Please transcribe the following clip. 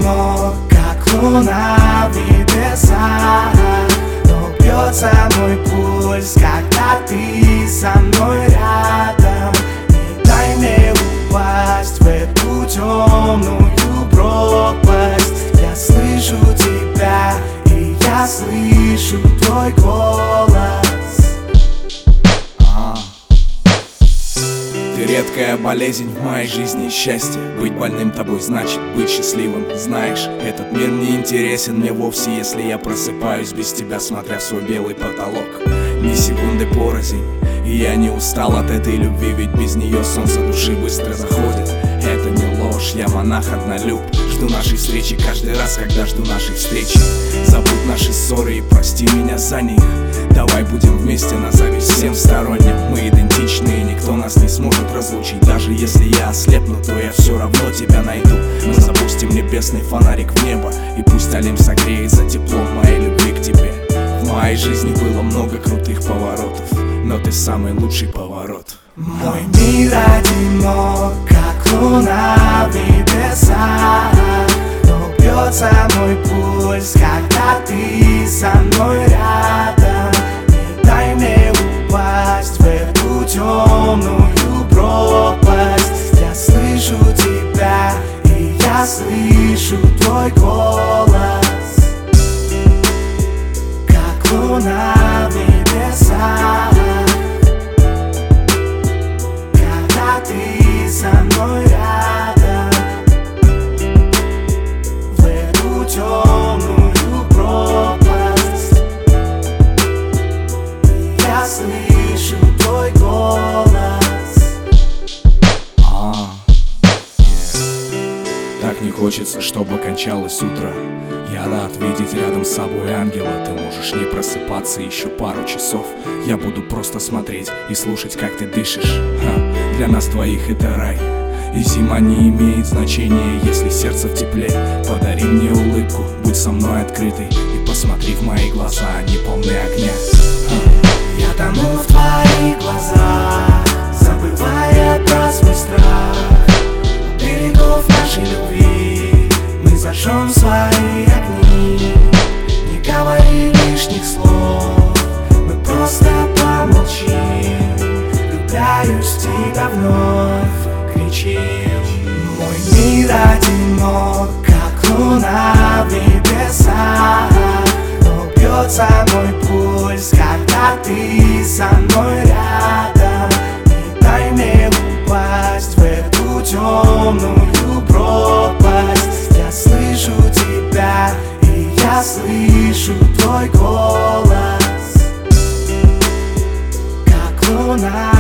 одинок, как луна в небесах. Но бьется мой пульс, когда ты со мной рядом. Не дай мне упасть в эту темную пропасть. Я слышу тебя, и я слышу твой голос. Ты редкая болезнь в моей жизни, счастье. Быть больным тобой значит быть счастливым. Знаешь, этот мир не интересен мне вовсе, если я просыпаюсь без тебя, смотря в свой белый потолок. Ни секунды порознь, и я не устал от этой любви, ведь без нее солнце души быстро заходит. Это не ложь, я монах-однолюб. Жду нашей встречи каждый раз, когда жду нашей встречи. Забудь наши ссоры и прости меня за них. Давай будем вместе на зависть всем сторонним. Мы идентичны, и никто нас не сможет разлучить. Даже если я ослепну, то я все равно тебя найду. Мы запустим небесный фонарик в небо, и пусть Олимп согреется теплом моей любви к тебе. В моей жизни было много крутых поворотов, но ты самый лучший поворот. Мой мир одинок, как луна в небесах. Но бьется мой пульс, когда ты со мной рядом. Не дай мне упасть в эту темную пропасть. Я слышу тебя, и я слышу твой голос. Как луна в небесах. Ты со мной рядом, в эту темную пропасть. Я слышу твой голос. Так не хочется, чтобы кончалось утро. Я рад видеть рядом с собой ангела. Ты можешь не просыпаться еще пару часов. Я буду просто смотреть и слушать, как ты дышишь. Для нас двоих это рай. И зима не имеет значения, если сердце в тепле. Подари мне улыбку, будь со мной открытой, и посмотри в мои глаза, они полны огня. Я тону в твоих глазах, забывая про свой страх. У берегов нашей любви мы зажжем свои огни. Не говори лишних слов, мы просто помолчим. Влюбляюсь в тебя вновь, кричим. Мой мир одинок, как луна в небесах. Но бьется мой пульс, когда ты со мной рядом. Не дай мне упасть в эту темную пропасть. Я слышу тебя, и я слышу твой голос. Как луна